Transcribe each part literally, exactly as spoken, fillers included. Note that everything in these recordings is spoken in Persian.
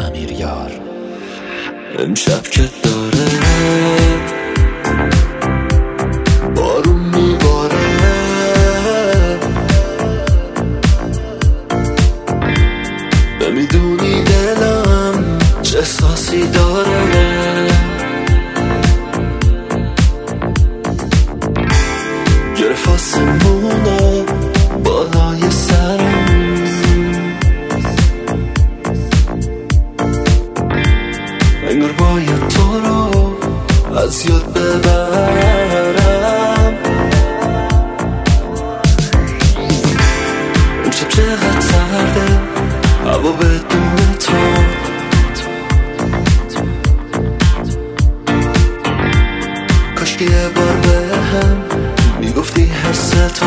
امیر یار. امشب که داره بارون میباره، نمیدونی دلم چه احساسی داره. گرفت آسمونه بالای سرم، انگار باید تو رو از یاد ببرم. امشب چقدر سرده هوا بدون تو، کاش که یه بار بهم میگفتی حس تو.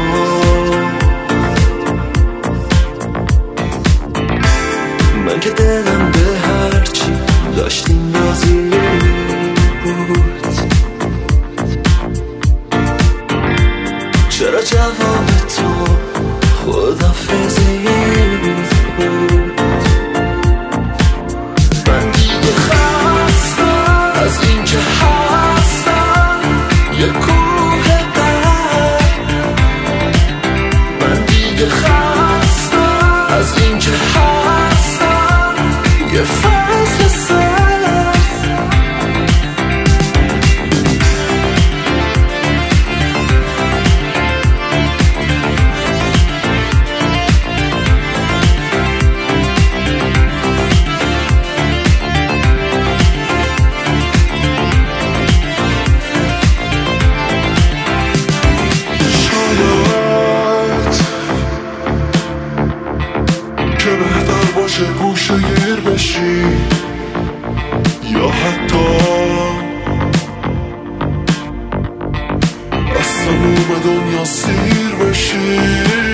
من که دلم به هرچی داشتیم راضی بود، چرا جواب تو خداحافظی بود؟ من دیگه خستم از این که هستم یه کوه قلب، من دیگه خستم از این که هستم یه فصل سر. که بهتر باشه گوشه گیر بشی، یا حتی از تموم دنیا سیر بشی.